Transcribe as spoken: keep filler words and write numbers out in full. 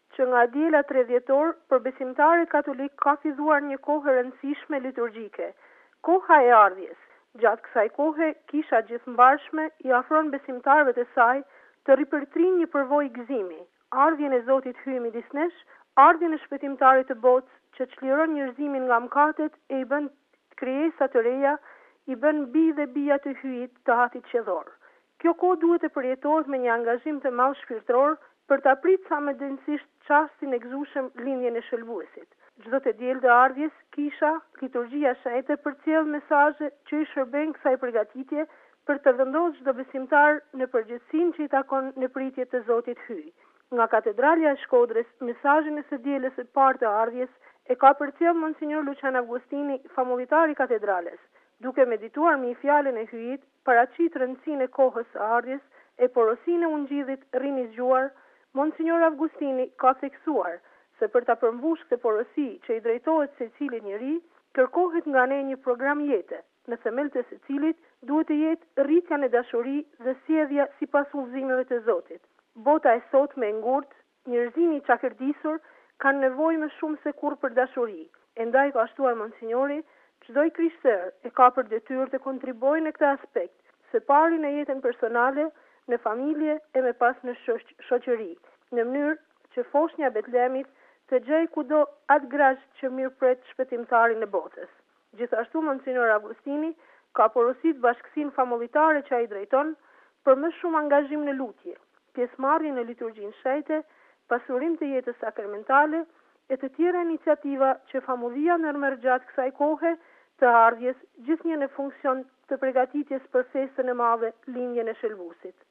që nga diela tridhjetor për besimtarët katolik ka filluar një kohë e rëndësishme liturgjike, koha e ardhjes. Gjatë kësaj kohe, kisha gjithëmbarshme i afron besimtarëve të saj të ripërtrin një përvojë gëzimi, ardhjen e Zotit hyj midis nesh, ardhjen e shpëtimtarit të botës që çliron njerëzimin nga mëkatet e i bën krijesa të reja, i bën bi dhe bija të hyjit të hatit qellor. Kjo kohë duhet të përjetohet me një angazhim të madh shpirtëror për ta pritë sa më densisht çastin e gëzueshëm lindjen e shëlbuesit. Çdo të diel të ardhjes, kisha, liturgjia shenjtë përcjell mesazhe që i shërbejnë kësaj përgatitje për të vendosur çdo besimtar në përgjegjësinë që i takon në pritje të Zotit hyj. Nga katedralja e Shkodrës, mesazhin e së dielës së parë të ardhjes e ka përcjell Monsinjor Lucian Agustini, famullitar i katedrales, duke medituar mbi fjalën e hyjit, paraqit rëndësinë e kohës së ardhjes e porosinë e ungjillit rrini zgjuar. Monsinjor Agustini ka theksuar se për ta përmbushur këtë porosi që i drejtohet secilit njeri, kërkohet nga ne një program jete, në themel të së cilit duhet të jetë rritja në dashuri dhe sjellja sipas udhëzimeve të Zotit. Bota e sotme e ngurtë, njerëzimi i çakërdisur kanë nevojë më shumë se kurrë për dashuri. E ndaj ka shtuar Monsinjori, çdo i krishterë e ka për detyrë të kontribuojë në këtë aspekt, së pari në jetën personale, në familje e me pas në shoqëri, në mënyrë që foshnja e Betlemit të gjej kudo atë grazh që mirëpret shpëtimtarin e botës. Gjithashtu Monsinjor Agustini ka porosit bashkësinë famulitare që ai drejton për më shumë angazhim në lutje, pjesëmarrje në liturgjinë shenjtë, pasurim të jetës sakramentale e të tjera iniciativa që famullia ndërmerr gjatë kësaj kohe të ardhjes, gjithnjë në funksion të përgatitjes për festën e madhe, lindjen e shëlbuesit.